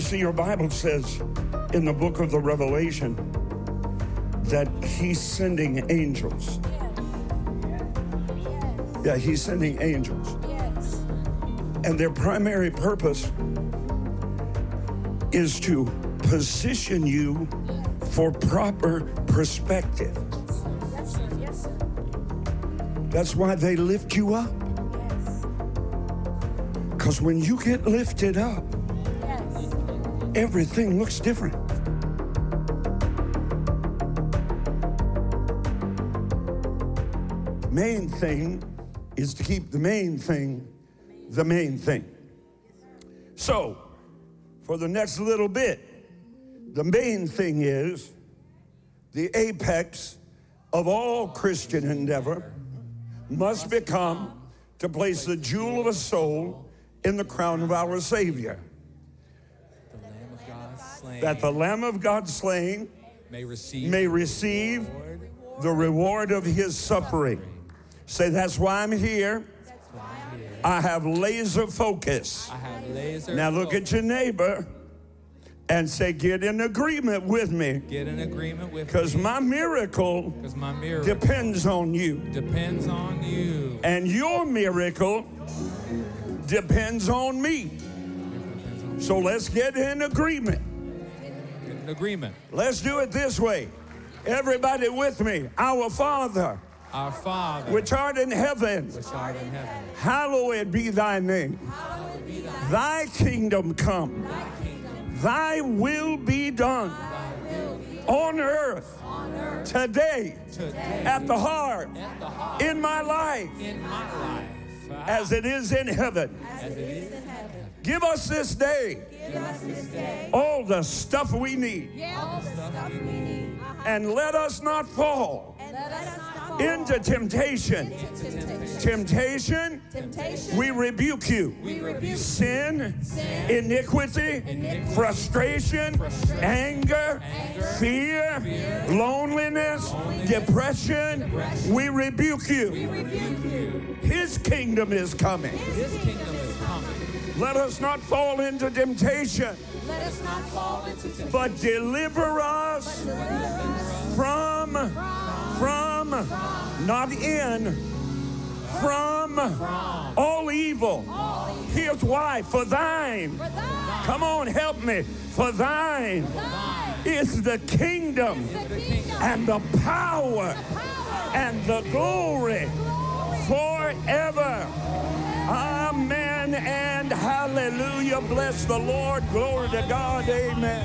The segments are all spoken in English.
see, your Bible says in the book of the Revelation that he's sending angels. Yeah, he's sending angels. Yes. And their primary purpose is to position you for proper perspective. Yes, sir. Yes, sir. That's why they lift you up. Yes. Because when you get lifted up, Yes. everything looks different. Main thing is to keep the main thing the main thing. So, for the next little bit, the main thing is the apex of all Christian endeavor must become to place the jewel of a soul in the crown of our Savior. The Lamb of God slain That the Lamb of God slain may receive the reward of his suffering. Say, that's why I'm here. I have laser focus. I have laser Now look at your neighbor and say, get in agreement with me. Get in agreement with Because me. my miracle Because my miracle depends on you. depends on you. And your miracle depends on me. So let's get in agreement. Get in agreement. Let's do it this way. Everybody with me. Our Father, Our Father, which art in heaven, which art in heaven, hallowed be thy name. Thy kingdom come. Thy will be done on earth today at the heart in my life in my life, as it is in heaven. Give us this day all the stuff we need, and let us not fall into temptation. Temptation, we rebuke you. Sin, iniquity, frustration, anger, fear, loneliness, depression, we rebuke you. His kingdom is coming. His kingdom is coming. Let us not fall into temptation, Let us not fall into temptation, but deliver us from, not in, from all evil. Here's why. For thine, come on, help me. For thine is the kingdom and the power and the glory forever. Amen and hallelujah. Bless the Lord. Glory to God. Amen.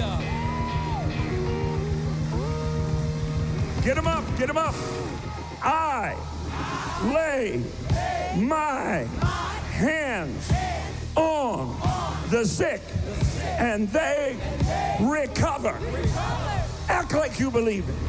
Get him up. Get him up. I lay my hands on the sick and they recover. Act like you believe it.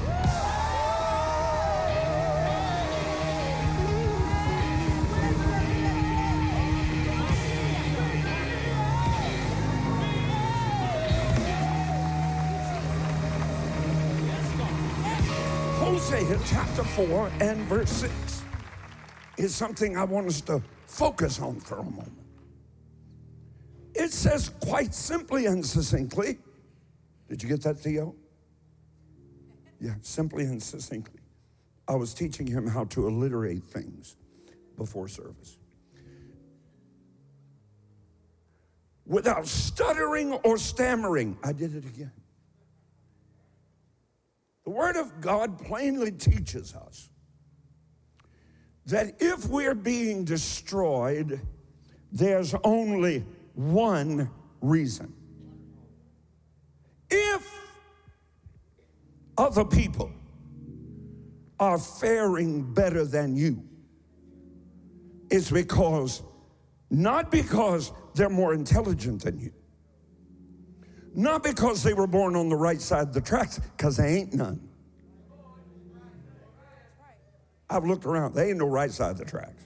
Hosea chapter 4 and verse 6 is something I want us to focus on for a moment. It says quite simply and succinctly, did you get that, Theo? Yeah, simply and succinctly. I was teaching him how to alliterate things before service. Without stuttering or stammering, I did it again. The Word of God plainly teaches us that if we're being destroyed, there's only one reason. If other people are faring better than you, it's not because they're more intelligent than you, not because they were born on the right side of the tracks, because they ain't none. I've looked around. They ain't no right side of the tracks.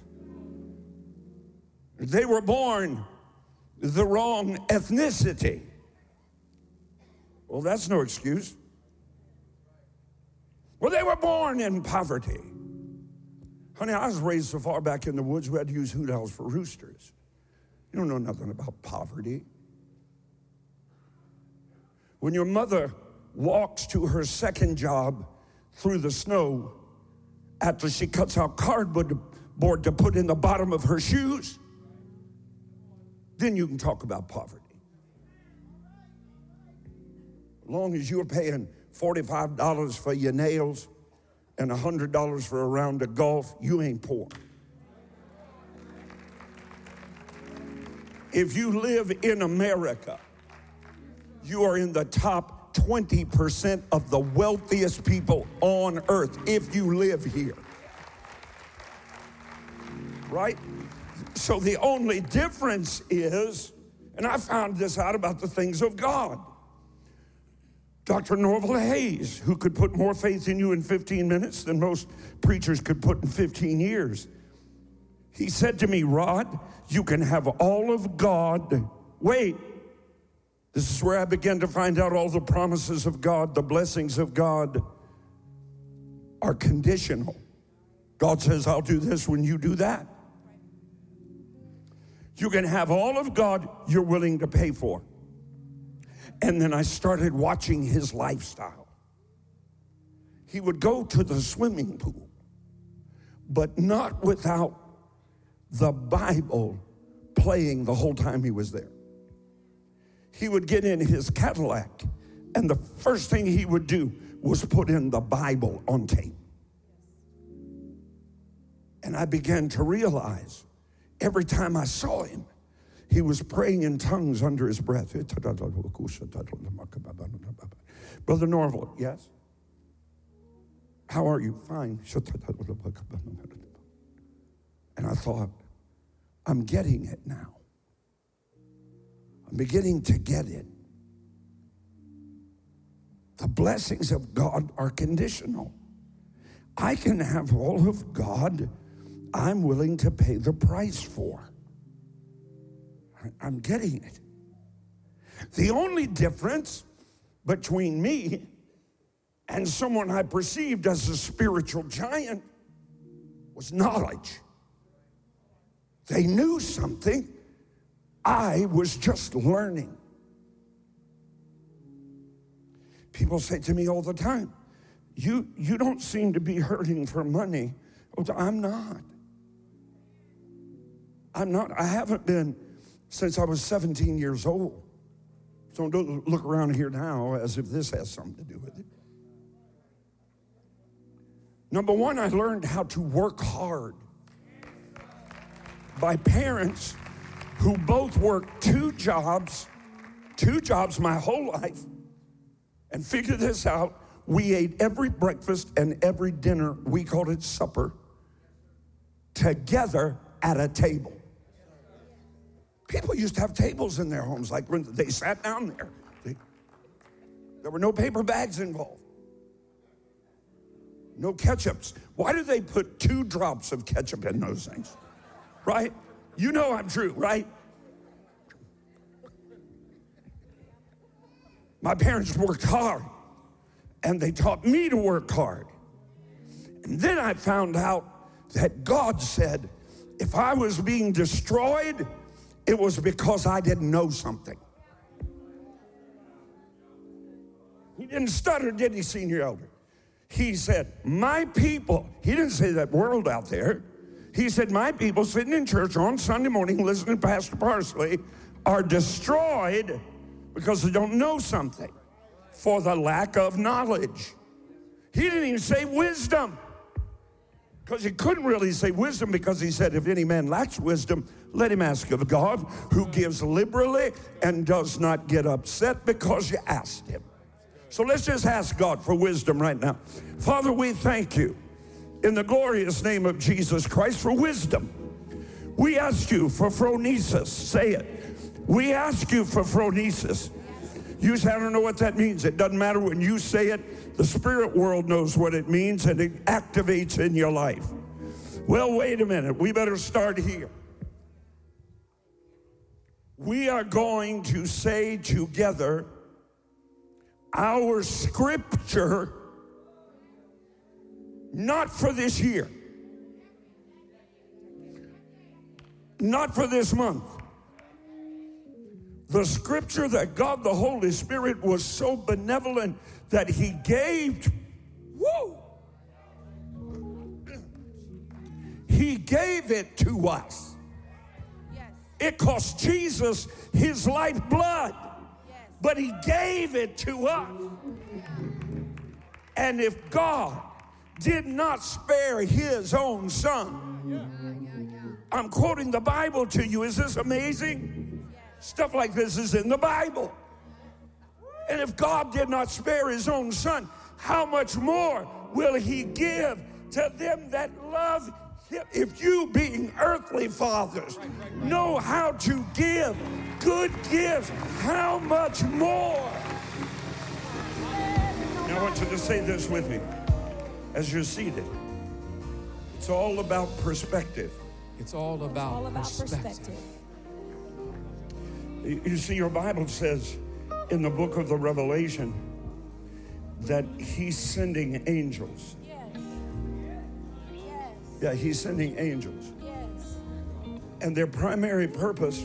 They were born the wrong ethnicity. Well, that's no excuse. Well, they were born in poverty. Honey, I was raised so far back in the woods we had to use hoot owls for roosters. You don't know nothing about poverty. When your mother walks to her second job through the snow after she cuts out cardboard board to put in the bottom of her shoes, then you can talk about poverty. As long as you're paying $45 for your nails and $100 for a round of golf, you ain't poor. If you live in America, you are in the top 20% of the wealthiest people on earth if you live here. Right? So the only difference is, and I found this out about the things of God. Dr. Norval Hayes, who could put more faith in you in 15 minutes than most preachers could put in 15 years. He said to me, Rod, you can have all of God. Wait, this is where I began to find out all the promises of God, the blessings of God are conditional. God says, I'll do this when you do that. You can have all of God you're willing to pay for. And then I started watching his lifestyle. He would go to the swimming pool, but not without the Bible playing the whole time he was there. He would get in his Cadillac, and the first thing he would do was put in the Bible on tape. And I began to realize every time I saw him, he was praying in tongues under his breath. Brother Norval, yes? How are you? Fine. And I thought, I'm getting it now. I'm beginning to get it. The blessings of God are conditional. I can have all of God I'm willing to pay the price for. I'm getting it. The only difference between me and someone I perceived as a spiritual giant was knowledge. They knew something. I was just learning. People say to me all the time, you don't seem to be hurting for money. Oh, I'm not. I haven't been since I was 17 years old. So don't look around here now as if this has something to do with it. Number one, I learned how to work hard by parents who both worked two jobs my whole life, and figured this out. We ate every breakfast and every dinner, we called it supper, together at a table. People used to have tables in their homes, like when they sat down there. There were no paper bags involved. No ketchups. Why do they put 2 drops of ketchup in those things? Right? You know I'm true, right? My parents worked hard, and they taught me to work hard. And then I found out that God said, if I was being destroyed, it was because I didn't know something. He didn't stutter, did he, senior elder? He said, my people, he didn't say that world out there. He said, my people sitting in church on Sunday morning listening to Pastor Parsley are destroyed because they don't know something for the lack of knowledge. He didn't even say wisdom, because he couldn't really say wisdom, because he said, if any man lacks wisdom, let him ask of God, who gives liberally and does not get upset because you asked him. So let's just ask God for wisdom right now. Father, we thank you in the glorious name of Jesus Christ for wisdom. We ask you for phronesis. Say it. We ask you for phronesis. You say, I don't know what that means. It doesn't matter. When you say it, the spirit world knows what it means, and it activates in your life. Well, wait a minute. We better start here. We are going to say together our scripture, not for this year, not for this month, the scripture that God the Holy Spirit was so benevolent that he gave, he gave it to us. Yes. It cost Jesus his lifeblood, Yes. but he gave it to us. And if God did not spare his own son, I'm quoting the Bible to you. Is this amazing? Stuff like this is in the Bible. And if God did not spare his own son, how much more will he give to them that love him? If you, being earthly fathers, know how to give good gifts, how much more? Now I want you to say this with me as you're seated. It's all about perspective. It's all about, All about perspective. You see, your Bible says in the book of the Revelation that he's sending angels. Yes. Yes. Yeah, he's sending angels. Yes. And their primary purpose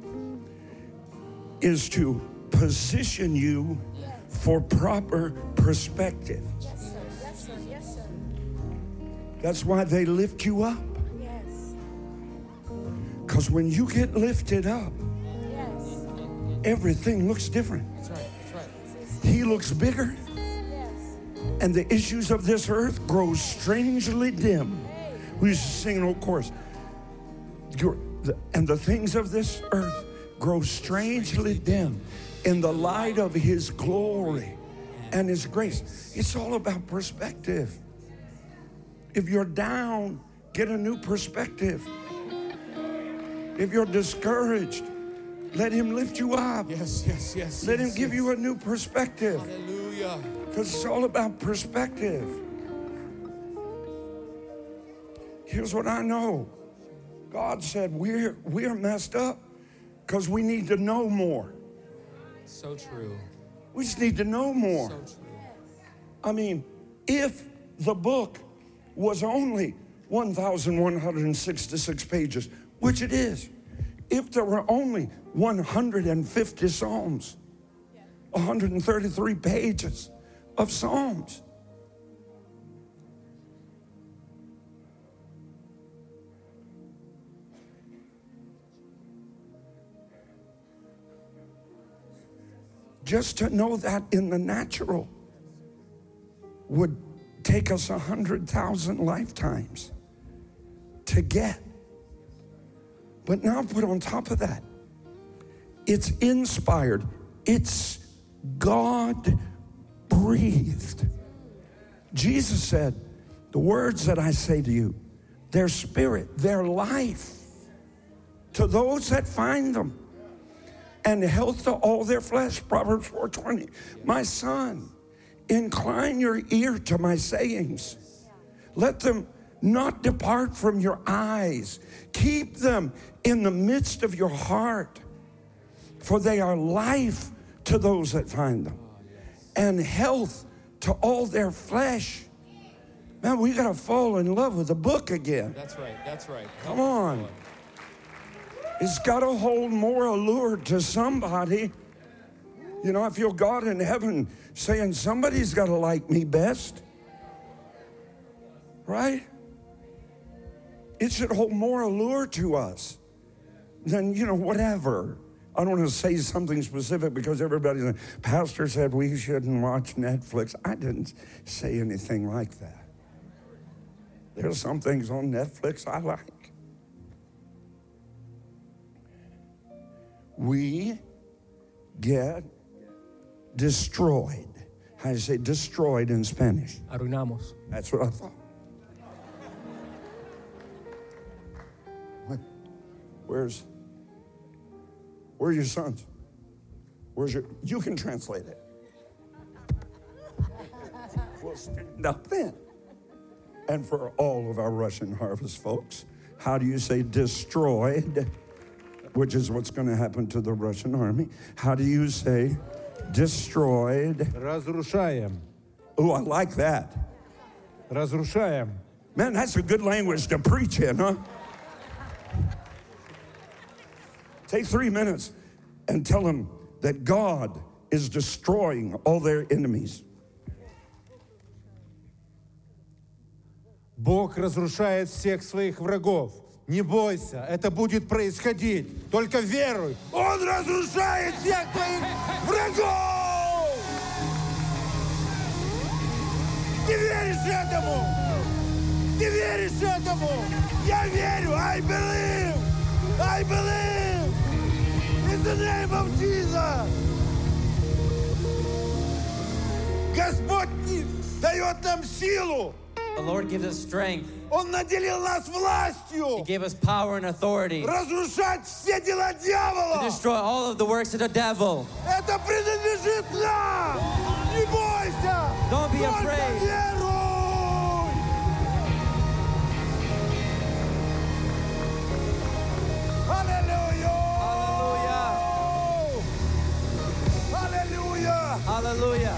is to position you for proper perspective. Yes, sir. Yes, sir. Yes, sir. That's why they lift you up. Yes. Because when you get lifted up, Yes. everything looks different. That's right. That's right. He looks bigger, Yes. and the issues of this earth grow strangely dim. We used to sing an old chorus. And the things of this earth grow strangely dim in the light of his glory and his grace. It's all about perspective. If you're down, get a new perspective. If you're discouraged, let him lift you up. Yes, yes, yes. Let him yes, give yes. you a new perspective. Hallelujah. Because it's all about perspective. Here's what I know. God said we're messed up because we need to know more. So true. We just need to know more. So true. I mean, if the book was only 1,166 pages, which it is, if there were only 150 Psalms, 133 pages of Psalms, just to know that in the natural would take us 100,000 lifetimes to get. But now put on top of that, it's inspired. It's God breathed. Jesus said, the words that I say to you, their spirit, their life to those that find them, and health to all their flesh. Proverbs 4:20. My son, incline your ear to my sayings. Let them not depart from your eyes. Keep them in the midst of your heart, for they are life to those that find them, and health to all their flesh. Man, we got to fall in love with the book again. That's right. That's right. Come on. It's got to hold more allure to somebody. You know, I feel God in heaven saying somebody's got to like me best. Right? It should hold more allure to us than, whatever. I don't want to say something specific because everybody's like, Pastor said we shouldn't watch Netflix. I didn't say anything like that. There's some things on Netflix I like. We get destroyed. How do you say destroyed in Spanish? Arruinamos. That's what I thought. Where's your sons? You can translate it. We'll stand up then. And for all of our Russian harvest folks, how do you say destroyed? Which is what's going to happen to the Russian army. How do you say destroyed? Разрушаем. Oh, I like that. Разрушаем. Man, that's a good language to preach in, huh? Take 3 minutes and tell them that God is destroying all their enemies. Бог разрушает всех своих врагов. Не бойся, это будет происходить. Только веруй. Он разрушает всех твоих врагов! Ты веришь этому? Ты веришь этому? Я верю. I believe. I believe. In the name of Jesus. Господь дает нам силу. The Lord gives us strength. Он наделил нас He властью gave us power and authority разрушать все дела to дьявола. destroy all of the works of the devil. Это принадлежит нам. Не бойся. Don't be Только afraid. веруй. Аллилуйя. Hallelujah. Аллилуйя. Hallelujah.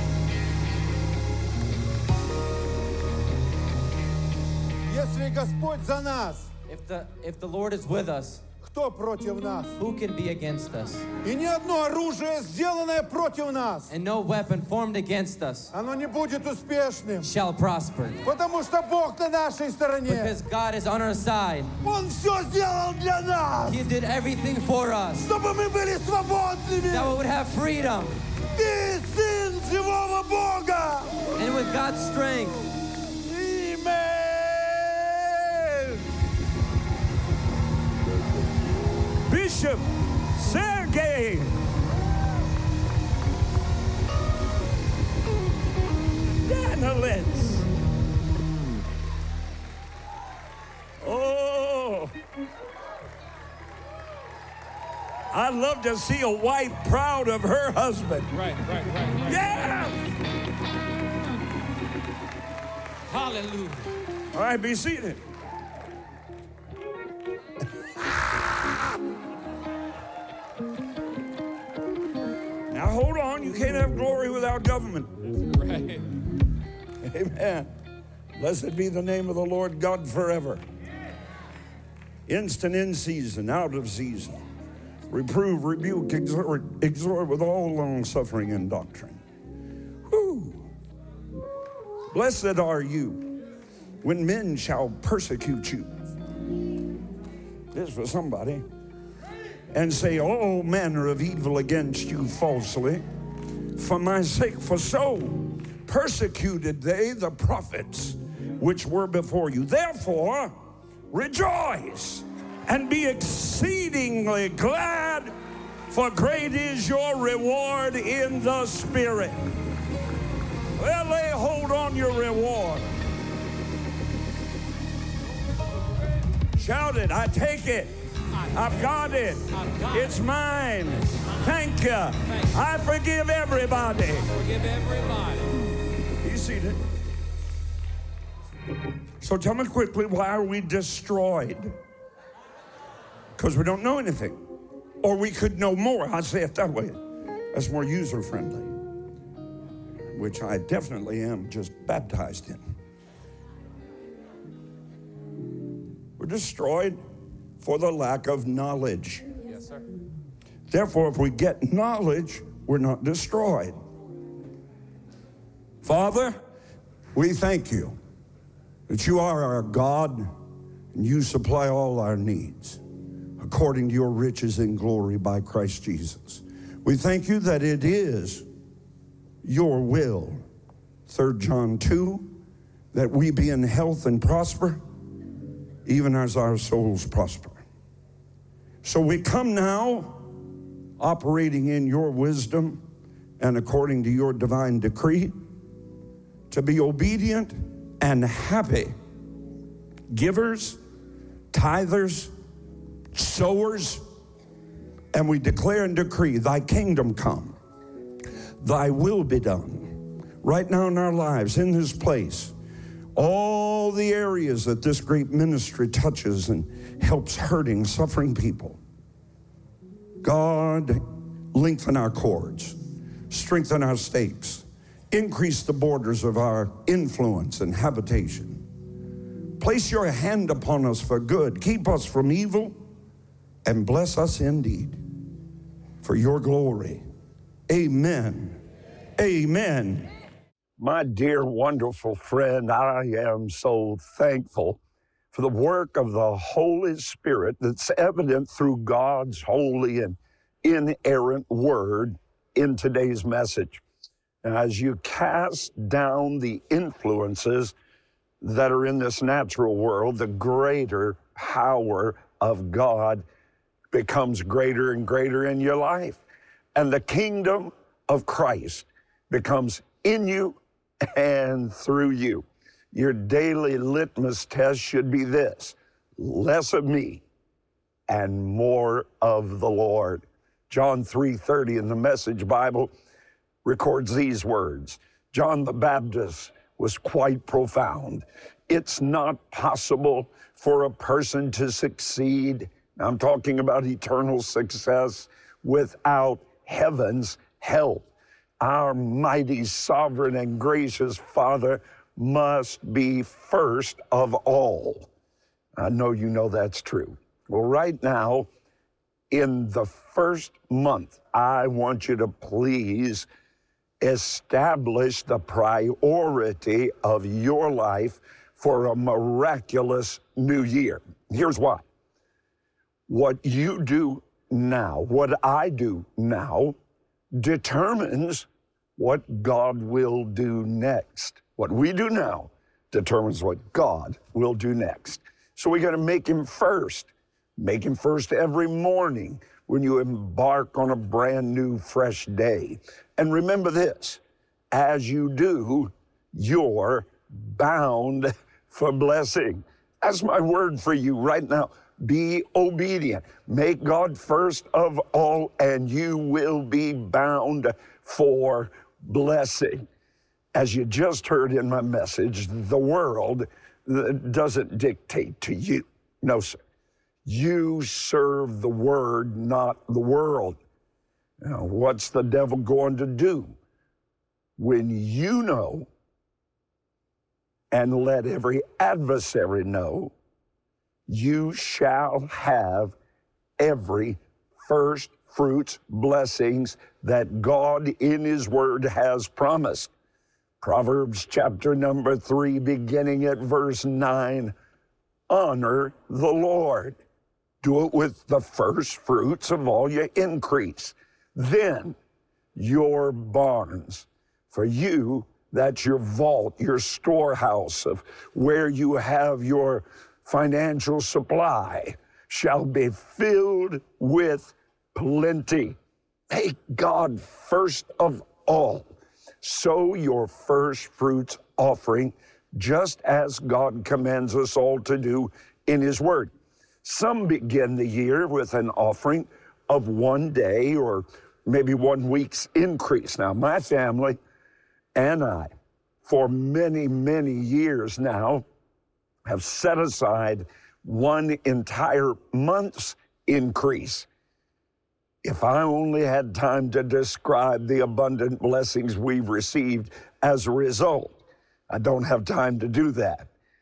Если Господь за нас, If the Lord is with us, кто против нас? who can be against us? И ни одно оружие, сделанное против нас, And no weapon formed against us оно не будет успешным. shall prosper. Потому что Бог на нашей стороне. Because God is on our side. Он все сделал для нас, He did everything for us. чтобы мы были свободными. That we would have freedom. Ты сын живого Бога. And with God's strength, Amen. Bishop Sergey Danilets. Oh, I'd love to see a wife proud of her husband. Right. Yeah! Hallelujah. All right, be seated. Now hold on, you can't have glory without government. Right. Amen. Blessed be the name of the Lord God forever. Instant in season, out of season. Reprove, rebuke, exhort with all long suffering and doctrine. Whew. Blessed are you when men shall persecute you. This is for somebody. And say all manner of evil against you falsely for my sake. For so persecuted they the prophets which were before you. Therefore, rejoice and be exceedingly glad, for great is your reward in the Spirit. Well, lay hold on your reward. Shout it, I take it. I've got it. It's mine. Thank you. I forgive everybody. Forgive everybody. He's seated. So tell me quickly, why are we destroyed? Because we don't know anything. Or we could know more. I say it that way. That's more user-friendly. Which I definitely am just baptized in. We're destroyed for the lack of knowledge. Yes, sir. Therefore, if we get knowledge, we're not destroyed. Father, we thank you that you are our God and you supply all our needs according to your riches in glory by Christ Jesus. We thank you that it is your will, 3 John 2, that we be in health and prosper, even as our souls prosper. So we come now, operating in your wisdom and according to your divine decree, to be obedient and happy givers, tithers, sowers, and we declare and decree, thy kingdom come, thy will be done, right now in our lives, in this place. All the areas that this great ministry touches and helps hurting, suffering people. God, lengthen our cords, strengthen our stakes, increase the borders of our influence and habitation. Place your hand upon us for good. Keep us from evil and bless us indeed. for your glory. Amen. Amen. My dear, wonderful friend, I am so thankful for the work of the Holy Spirit that's evident through God's holy and inerrant word in today's message. And as you cast down the influences that are in this natural world, the greater power of God becomes greater and greater in your life. And the kingdom of Christ becomes in you and through you. Your daily litmus test should be this: less of me and more of the Lord. John 3:30 in the Message Bible records these words. John the Baptist was quite profound. It's not possible for a person to succeed, I'm talking about eternal success, without heaven's help. Our mighty, sovereign, and gracious Father must be first of all. I know you know that's true. Well, right now, in the first month, I want you to please establish the priority of your life for a miraculous new year. Here's why. What you do now, what I do now, determines what God will do next. What we do now determines what God will do next. So we got to make him first. Make him first every morning when you embark on a brand new, fresh day. And remember this, as you do, you're bound for blessing. That's my word for you right now. Be obedient. Make God first of all, and you will be bound for blessing. As you just heard in my message, the world doesn't dictate to you. No, sir. You serve the word, not the world. Now, what's the devil going to do? When you know and let every adversary know, you shall have every first fruits blessings that God in his word has promised. Proverbs chapter number 3, beginning at verse 9, honor the Lord. Do it with the first fruits of all your increase. Then your barns, for you, that's your vault, your storehouse of where you have your financial supply, shall be filled with plenty. Make God first of all. Sow your first fruits offering, just as God commands us all to do in his word. Some begin the year with an offering of 1 day or maybe 1 week's increase. Now, my family and I, for many, many years now, have set aside 1 entire month's increase. If I only had time to describe the abundant blessings we've received as a result, I don't have time to do that.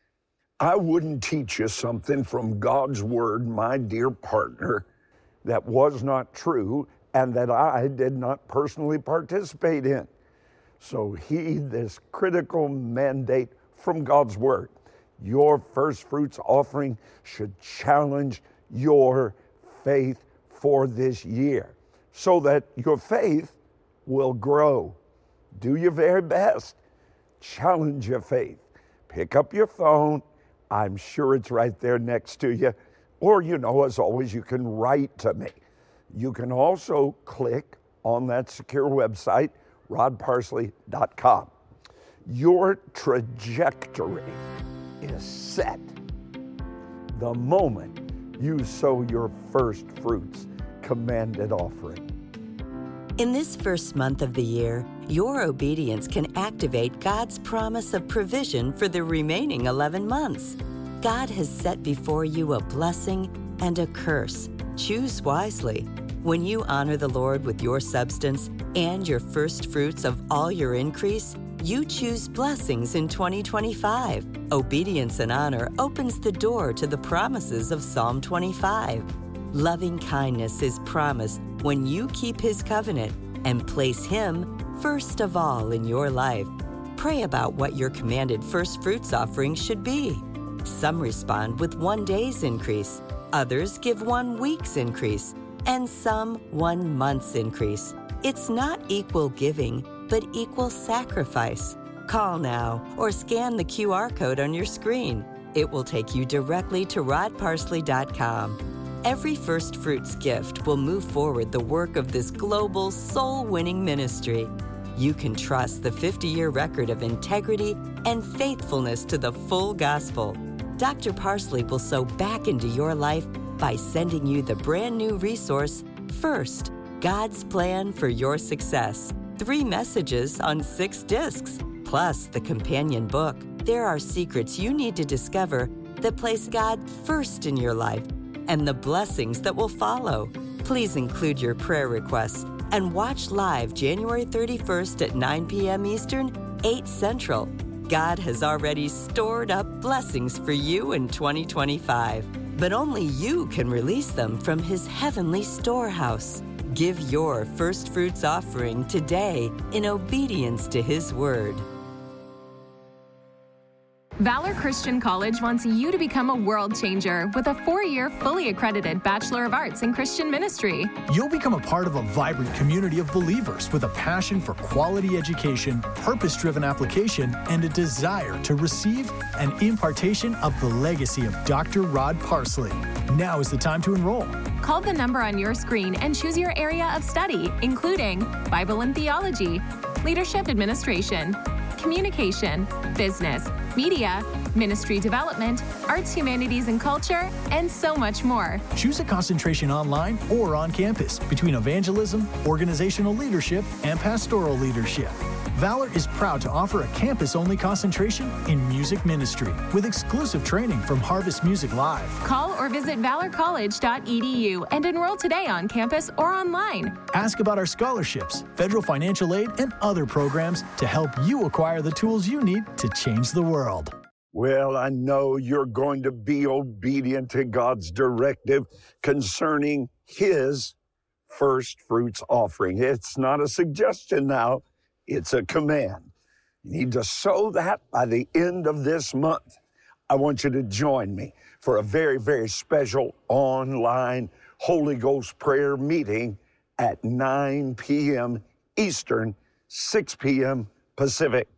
I wouldn't teach you something from God's word, my dear partner, that was not true and that I did not personally participate in. So heed this critical mandate from God's word. Your first fruits offering should challenge your faith for this year so that your faith will grow. Do your very best. Challenge your faith. Pick up your phone. I'm sure it's right there next to you. Or, as always, you can write to me. You can also click on that secure website, rodparsley.com. Your trajectory is set the moment you sow your first fruits commanded offering. In this first month of the year, your obedience can activate God's promise of provision for the remaining 11 months. God has set before you a blessing and a curse. Choose wisely. When you honor the Lord with your substance and your first fruits of all your increase, you choose blessings in 2025. Obedience and honor opens the door to the promises of Psalm 25. Loving kindness is promised when you keep His covenant and place Him first of all in your life. Pray about what your commanded first fruits offering should be. Some respond with 1 day's increase, others give 1 week's increase, and some 1 month's increase. It's not equal giving, but equal sacrifice. Call now or scan the QR code on your screen. It will take you directly to rodparsley.com. Every first fruits gift will move forward the work of this global soul-winning ministry. You can trust the 50-year record of integrity and faithfulness to the full gospel. Dr. Parsley will sow back into your life by sending you the brand new resource, First, God's Plan for Your Success. 3 messages on 6 discs, plus the companion book. There are secrets you need to discover that place God first in your life and the blessings that will follow. Please include your prayer requests and watch live January 31st at 9 p.m. Eastern, 8 Central. God has already stored up blessings for you in 2025, but only you can release them from His heavenly storehouse. Give your first fruits offering today in obedience to His word. Valor Christian College wants you to become a world changer with a 4-year fully accredited Bachelor of Arts in Christian Ministry. You'll become a part of a vibrant community of believers with a passion for quality education, purpose-driven application, and a desire to receive an impartation of the legacy of Dr. Rod Parsley. Now is the time to enroll. Call the number on your screen and choose your area of study, including Bible and Theology, Leadership Administration, Communication, Business, Media, Ministry Development, Arts, Humanities, and Culture, and so much more. Choose a concentration online or on campus between evangelism, organizational leadership, and pastoral leadership. Valor is proud to offer a campus-only concentration in music ministry with exclusive training from Harvest Music Live. Call or visit valorcollege.edu and enroll today on campus or online. Ask about our scholarships, federal financial aid, and other programs to help you acquire the tools you need to change the world. Well, I know you're going to be obedient to God's directive concerning His first fruits offering. It's not a suggestion now. It's a command. You need to sow that by the end of this month. I want you to join me for a very, very special online Holy Ghost prayer meeting at 9 p.m. Eastern, 6 p.m. Pacific.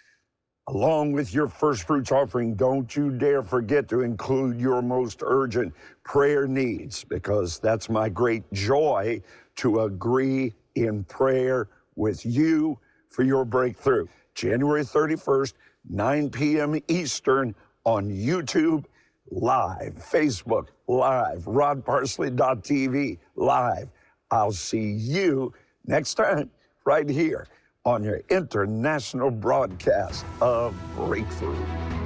Along with your first fruits offering, don't you dare forget to include your most urgent prayer needs, because that's my great joy to agree in prayer with you for your breakthrough. January 31st, 9 p.m. Eastern on YouTube, live, Facebook, live, rodparsley.tv, live. I'll see you next time right here on your international broadcast of Breakthrough.